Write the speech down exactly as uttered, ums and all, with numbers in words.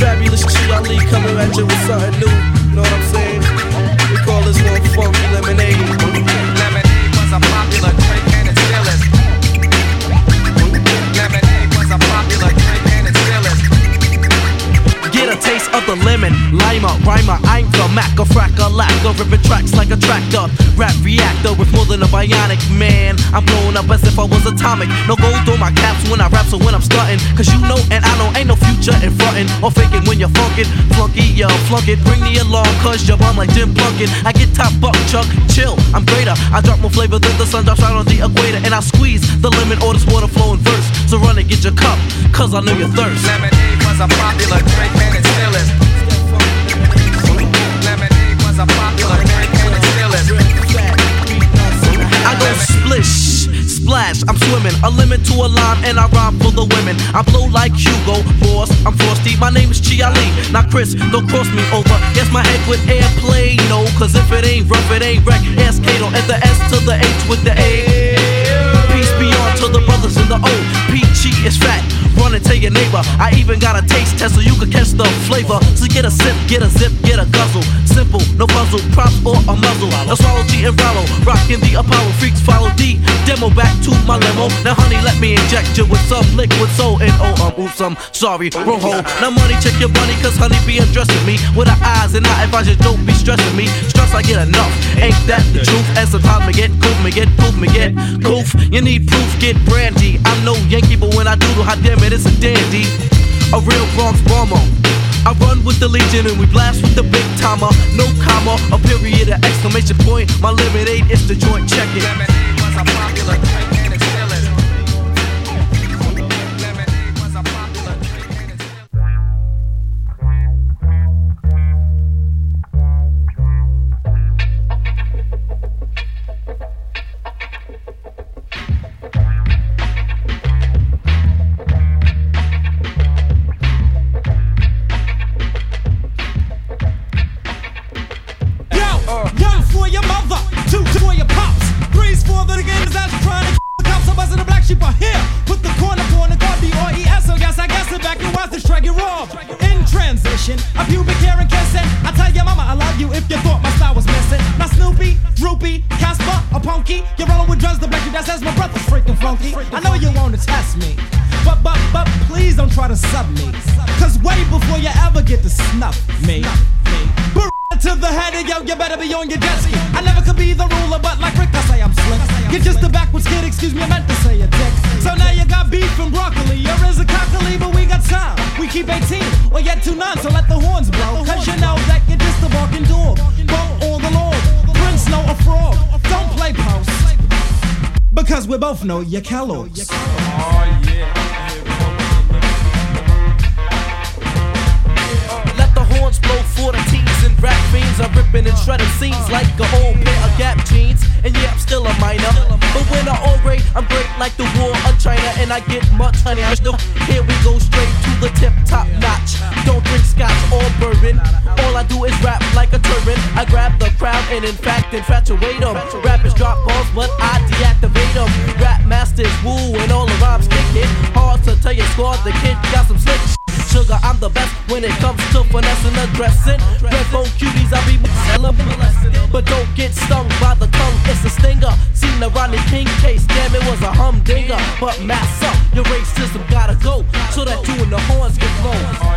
Fabulous Chi Ali coming at you with something new. Know what I'm saying? We call this one Funky Lemonade. Lemonade was a popular drink and it still is. Lemonade was a popular drink and it still is. Get a taste of the lemon, limer, rhymer, anchor, mac, a frack, a lacquer, ripping tracks like a tractor, rap reactor with more than a bionic man. I'm blowing up as if I was atomic. No gold through my caps when I rap, so when I'm stunting, cause you know and I know ain't no future in frontin' or faking when you're funkin'. Flunky, yo, flunk it, bring me along, cause you're bum like Jim Plunkin'. I get top buck, chuck, chill, I'm greater. I drop more flavor than the sun drops out on the equator, and I squeeze the lemon or this water flowing verse. So run and get your cup, cause I know you're thirst. Lemonade was a popular drink and it still is. Lemonade was a popular drink and it still is. I go splish, splash, I'm swimming, a lemon to a lime, and I rhyme for the women. I blow like Hugo Boss, I'm frosty, my name is Chi Ali. Now Chris, don't cross me over. Yes, my head with airplay, no, cause if it ain't rough, it ain't wreck. S Kato, and the S to the H with the A. Peace be on to the brothers in the O. Peachy is fat, run and tell your neighbor. I even got a taste test so you can catch the flavor. So get a sip, get a zip, get a guzzle. Simple, no puzzle, props or a muzzle. Now swallow G and Rollo, rockin' the Apollo. Freaks follow D, demo back to my limo. Now honey, let me inject you with some liquid soul. And oh, um, oops, I'm sorry, wrong hole. Now money, check your money, cause honey be undressing me with her eyes, and I advise you don't be stressing me. Stress I get enough, ain't that the truth? And sometimes me get goof, me get poof, me get goof. You need proof, get brandy. I'm no Yankee, but when I doodle, hot damn it, it's a dandy. A real Bronx bomber. I run with the Legion and we blast with the big timer. No comma, a period, an exclamation point. My lemonade is the joint, check it. Lemonade was a popular drink and it still is. Lemonade was a popular drink and it still is. For your mother, two for your pops, three's for the gamers that's trying to the cops. I'm buzzing the black sheep are here. Put the corner for the God, B R E S. So yes, I guess it back and watch this track get raw. In transition, a pubic hair and kissing. I tell your mama I love you if you thought my style was missing. Now Snoopy, Droopy, Casper, a punky. You're rolling with drugs, the black sheep that says my brother's freaking funky. I know you wanna test me, but but but please don't try to sub me, cause way before you ever get to snuff me. But to the head of yo, you better be on your jet ski. I never could be the ruler, but like Rick, I say I'm slick. You're just a backwards kid, excuse me, I meant to say a dick. So now you got beef and broccoli, you're is a cockily, but we got time. We keep eighteen, or yet two nine, so let the horns blow. Cause you know that you're just a barking dog. Both all the Lord, Prince know a frog. Don't play post, because we both know you're Kellogg's. Oh yeah. Horns blow for the teens and rap fiends. I'm ripping and shredding scenes like an old pair of Gap jeans. And yeah, I'm still a minor, but when I orate, I'm great like the war of China, and I get much honey. Here we go straight to the tip, top notch. Don't drink scotch or bourbon. All I do is rap like a turban. I grab the crowd and in fact infatuate them. Rappers drop balls, but I deactivate them. Rap masters woo and all the rhymes kick it. Hard to tell your squad, the kid got some slick. Sugar, I'm the best when it comes to finessing and dressing. Red bone cuties, I be molested, but don't get stung by the tongue, it's a stinger. Seen the Rodney King case, damn it was a humdinger. But mass up, your racism gotta go, so that you and the horns get blown.